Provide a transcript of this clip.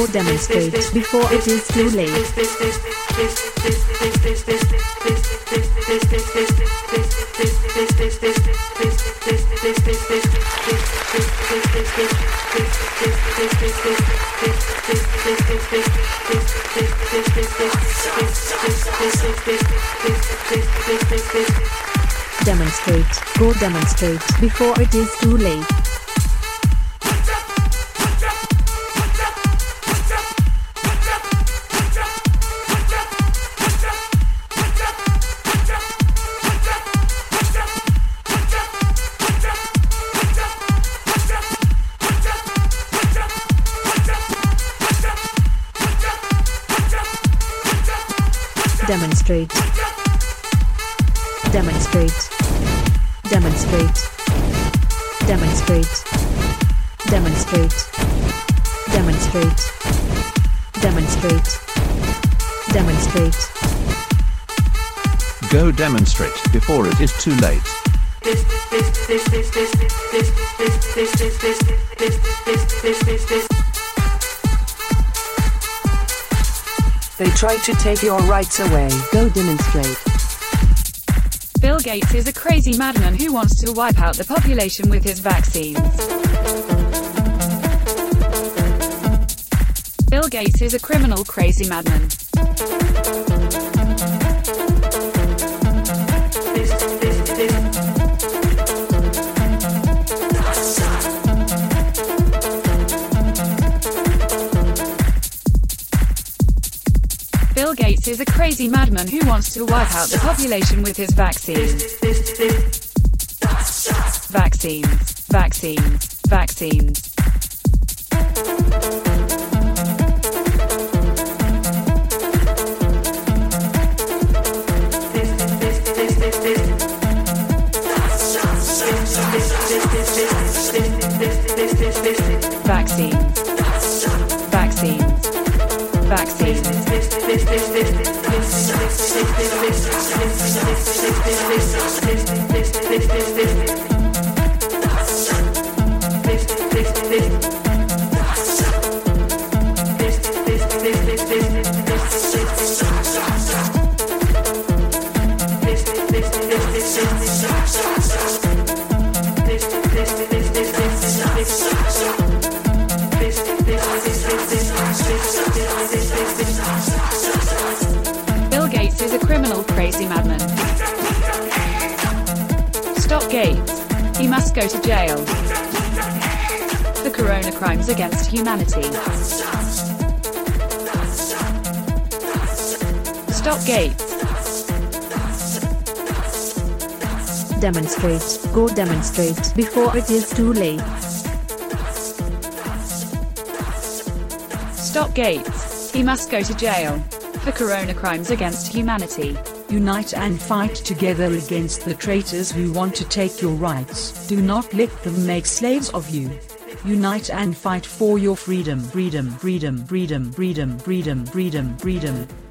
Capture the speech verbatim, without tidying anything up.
Go demonstrate before it is too late. Demonstrate, go demonstrate before it is too late. Demonstrate. Demonstrate. Demonstrate. Demonstrate. Demonstrate. Demonstrate. Demonstrate. Demonstrate. Go demonstrate before it is too late. They try to take your rights away. Go demonstrate. Bill Gates is a crazy madman who wants to wipe out the population with his vaccines. Bill Gates is a criminal crazy madman. Bill Gates is a crazy madman who wants to wipe out the population with his vaccines. Vaccines, vaccines, vaccines. Vaccines, vaccines, vaccines. Bill Gates is a criminal crazy madman. Stop Gates. He must go to jail. The corona crimes against humanity. Stop Gates. Demonstrate, go demonstrate before it is too late. Stop Gates. He must go to jail. For corona crimes against humanity. Unite and fight together against the traitors who want to take your rights. Do not let them make slaves of you. Unite and fight for your freedom, freedom, freedom, freedom, freedom, freedom, freedom, freedom.